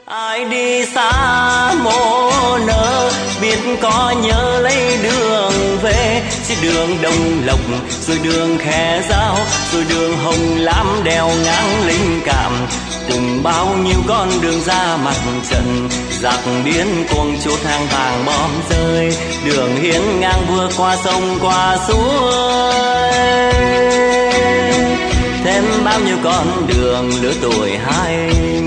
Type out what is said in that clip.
Ai đi xa mô nỡ biết có nhớ lấy đường về, chỉ đường Đồng Lộc rồi đường Khe Dao rồi đường Hồng Lam đèo ngang Linh Cảm, cùng bao nhiêu con đường ra mặt trận, giặc điên cuồng chốt hang vàng bom rơi, đường hiên ngang vừa qua sông qua suối, thêm bao nhiêu con đường lứa tuổi 20.